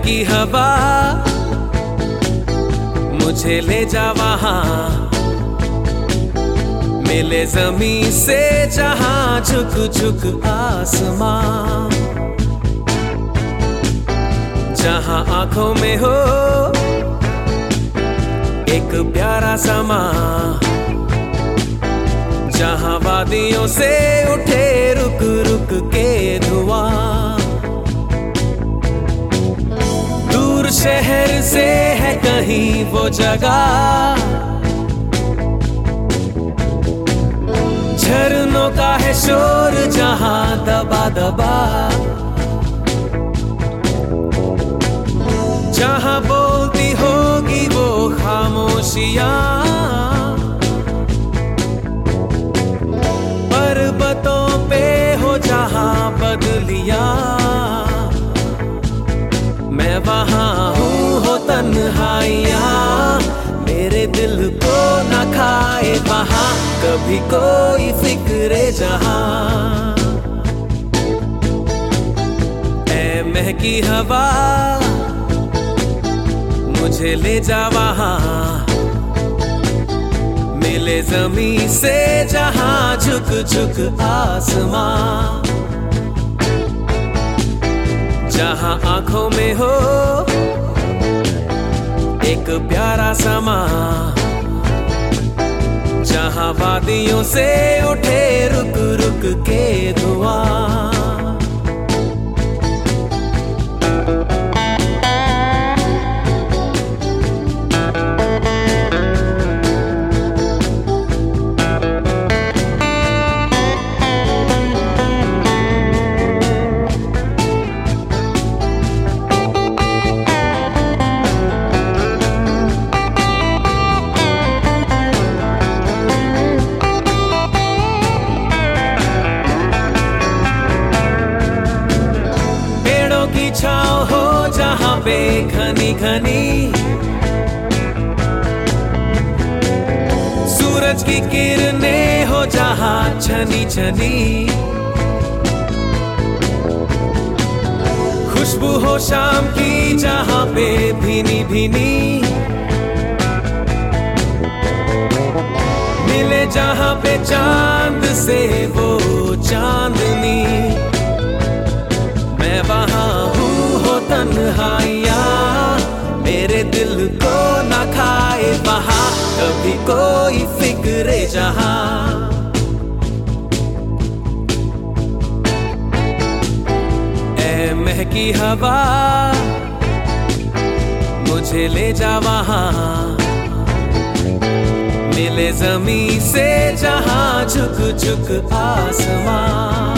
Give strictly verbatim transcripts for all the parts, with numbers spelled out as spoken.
महकी हवा मुझे ले जा वहां, मिले जमीन से जहां झुक झुक आसमां, जहां आंखों में हो एक प्यारा समा, जहां वादियों से उठे रुक रुक के धुआं। दूर शहर से है कहीं वो जगह, झरनों का है शोर जहां दबा दबा, जहां बोलती होगी वो खामोशियां, पर्वतों पे हो जहां बदलियां, मैं वहां हूँ हो तन्हाइयां, मेरे दिल को न खाए वहां कभी कोई फिक्रे जहां। ऐ महकी हवा मुझे ले जा वहां, मिले जमीन से जहां झुक झुक आसमां, जहां आंखों में हो एक प्यारा समा, जहां वादियों से उठे रुक रुक के धुआं। छाँव हो जहां पे घनी घनी, सूरज की किरणें हो जहां छनी छनी, खुशबू हो शाम की जहां पे भीनी भीनी, मिले जहां पे चांद से वो चांदनी, मैं वहां तन्हाइयां, मेरे दिल को न खाए वहां कभी कोई फिक्रे जहां। ऐ महकी हवा मुझे ले जा वहां, मिले जमीन से जहां झुक झुक आसमां,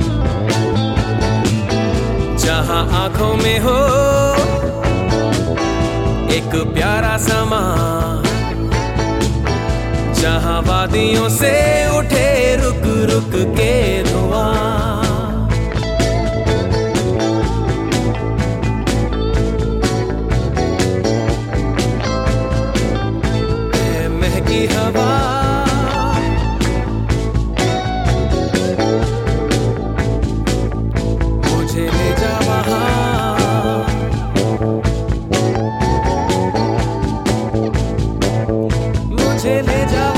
जहां आंखों में हो एक प्यारा समा, जहां वादियों से उठे रुक रुक के धुआं। ऐ महकी हवा मुझे ले जा मुझे ले जा।